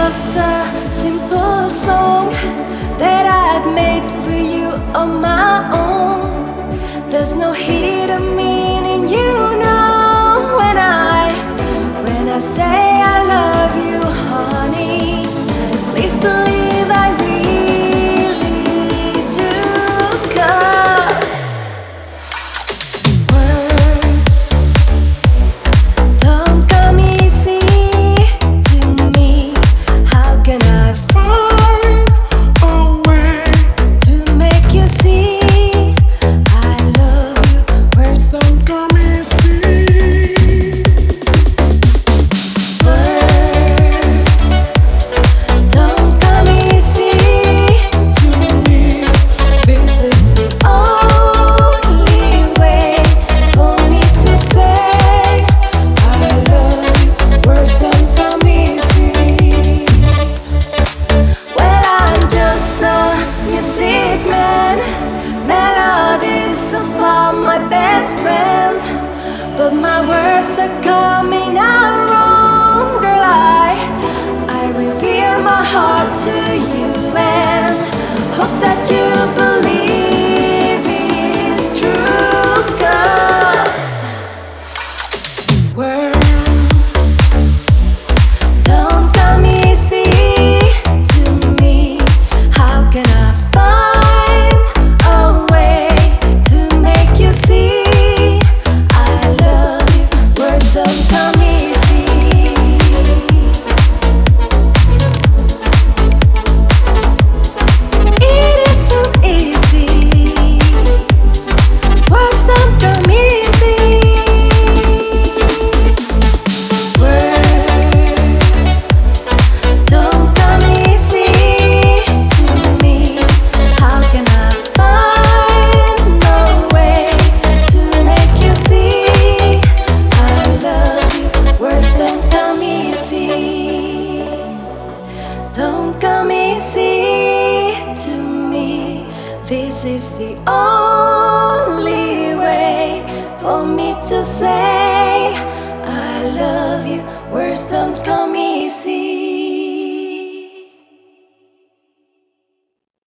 just a simple song that I've made for you on my own. There's no hidden meaning, you know, when I say I love you, honey. Please believe I really do, 'cause words don't come easy to me. How can I find a way to make you see I love you? Words don't come easy. Words don't come easy to me. This is the only way for me to say I love you. Words don't come easy. Well, I'm just a music man. Melodies are for my best friend, but my words are coming out wrong. Girl, I reveal my heart to you and hope that you believe it's true, 'cause words don't come easy to me. How can I find a way to make you see I love you? Words don't come easy. It is so easy. Words don't come easy. Words don't come easy to me. How can I find a way to make you see I love you? Words don't come easy. Don't come easy to me. This is the only way for me to say I love you. Words don't come easy.